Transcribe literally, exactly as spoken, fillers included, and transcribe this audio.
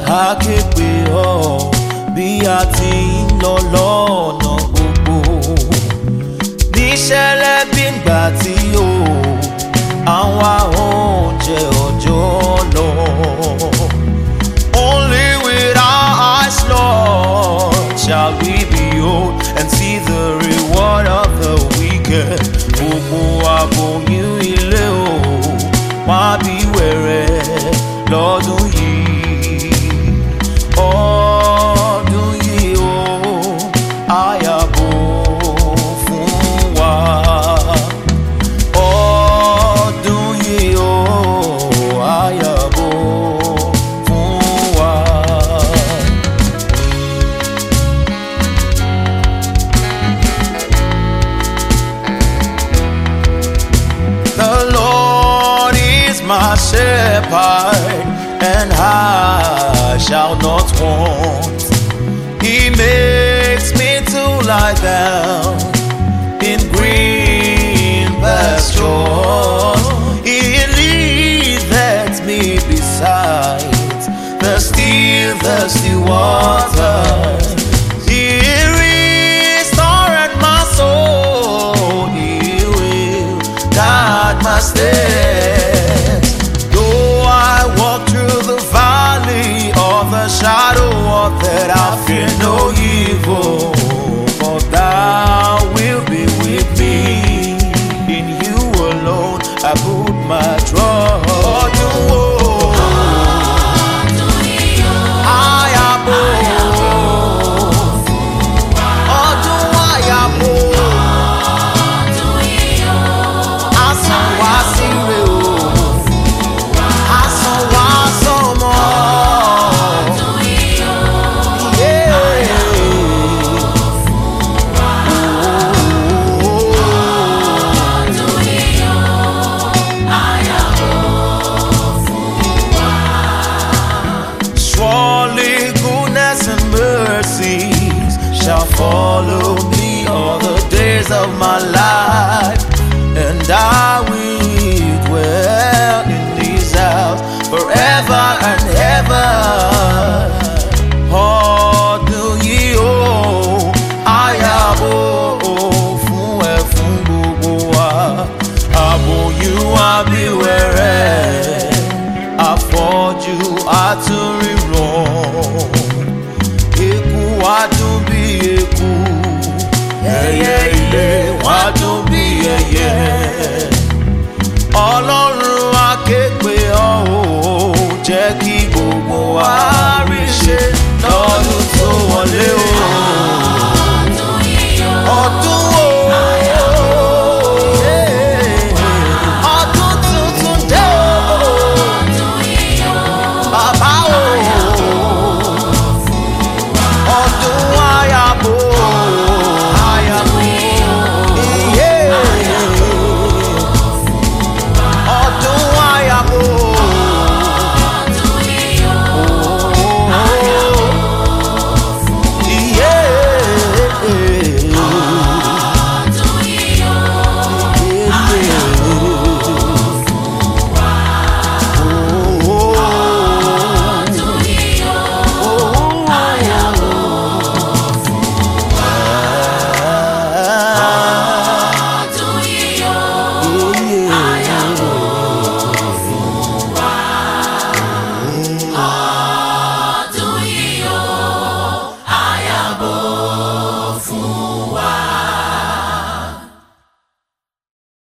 a ké pè ọ́ bí a ti ń lọ lọ́nà gbogbo. Níṣẹ́lẹ̀ bí ngbà tí o àwa oúnjẹ ọjọ́ lọ. Only with our eyes, Lord, shall we behold and see the reward of the wicked. Gbogbo aboyún ilé o wá bí wẹ̀rẹ̀ lọ́dún yìí. Ọdún yìí o àyàbò fún wa. Ọdún yìí o àyàbò fún wa. The Lord is my shepherd, and I shall not want. He makes me to lie down in green pastures. He leadeth me beside the still, thirsty waters. He restored my soul. He will guide my steps. Though I walk through the valley of the shadow of death, I fear no evil, for thou wilt be with me. In you alone I put my trust. Ọdún wo àyàbò, ọdún àyàbò, àsàn wá síre o, àsàn wá sọmọ. Surely goodness and mercies shall follow me all the days of my life, and I will dwell in this house forever and ever. Ọdún yìí o àyàbò fún ẹ fún gbogbo wa. Aboyún àbíwẹ̀rẹ̀, afọ́jú àtúnrí.